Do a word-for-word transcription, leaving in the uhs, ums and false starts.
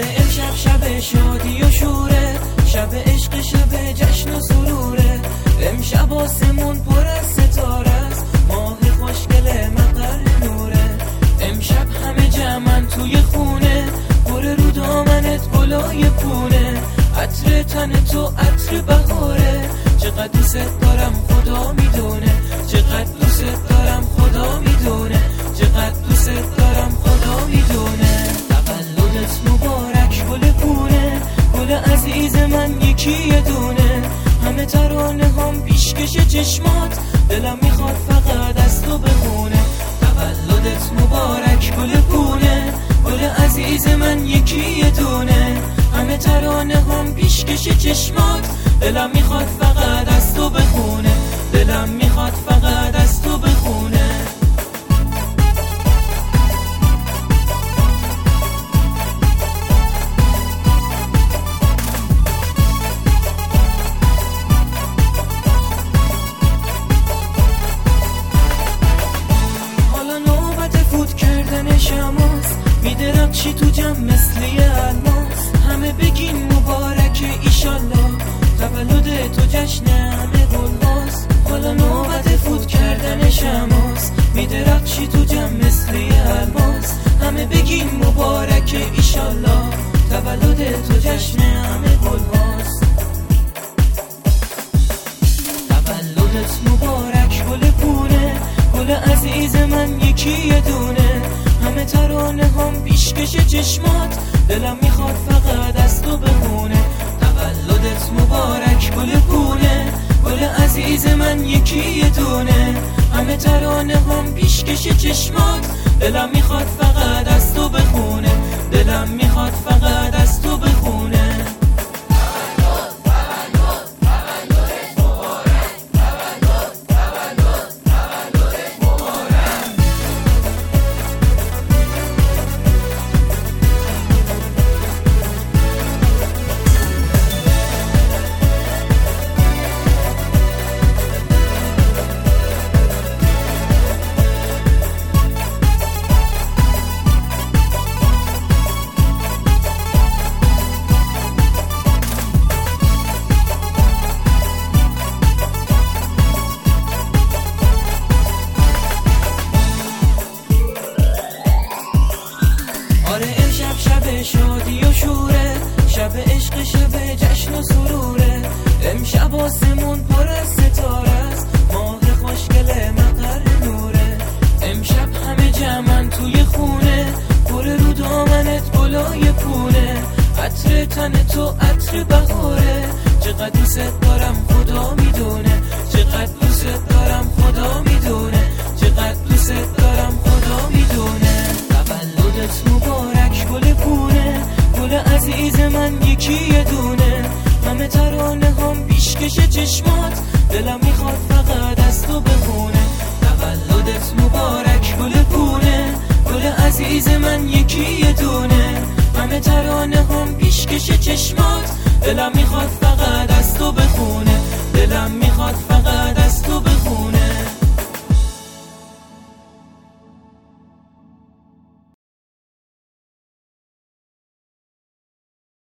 آره امشب شب شادی و شوره، شب عشق، شب جشن و سروره. امشب آسمون پر از ستاره است، ماه خوشگل مقر نوره. امشب همه جمعن توی خونه، پر رو دامنت گلای پونه. عطر تن تو عطر بهاره، چقدر دوست دارم خدا میدونه. چقدر دوست دارم خدا میدونه. چقدر دوست دارم خدا میدونه. تولدت مبارک گل پونه، گل عزیز من یکی یه دونه. همه ترانه هم پیشکش چشمات، دلم میخواد فقط از تو بخونه. تولدت مبارک گل پونه، گل عزیز من یکی یه دونه. همه ترانه هم پیشکش چشمات، دلم میخواد فقط از تو بخونه. دلم میخواد فقط از تو بخونه. حالا نوبت فوت کردن شماس، میدرخشی تو جمع مثل یه الماس. همه بگین مبارک ایشالله، تولد تو جشن همه گلهاست. حالا نوبت فوت کردن شماس، میدرخشی تو جمع مثل یه الماس. همه بگین مبارک ایشالله، تولد تو جشن همه گلهاست. تولدت مبارک گل پونه، گل عزیز من یکی یه دونه. همه ترانه هم پیشکش چشمات، دلم میخواد فقط از تو بخونه. تولدت مبارک گل پونه، گل عزیز من یکی یه دونه. همه ترانه هم پیشکش چشمات، دلم میخواد فقط از تو بخونه. دلم میخواد فقط از تو بخونه. آره امشب شب شادی و شوره، شب عشق، شب جشن و سروره. امشب آسمون پر از ستاره است، ماه خوشگل مقر نوره. امشب همه جمعن توی خونه، پر رو دامنت گلای پونه. عطر تن تو عطر بهاره، چقدر دوست دارم خدا میدونه. چقدر دوست دارم خدا میدونه. چقدر دوست دارم خدا میدونه. تولدت مبارک گل پونه، گل عزیز من یکی یه دونه. همه ترانه هم پیشکش چشمات، دلم میخواد فقط از تو بخونه. تولدت مبارک گل پونه، گل عزیز من یکی یه دونه. همه ترانه هم پیشکش چشمات، دلم میخواد فقط از تو بخونه. دلم میخواد فقط از تو بخونه.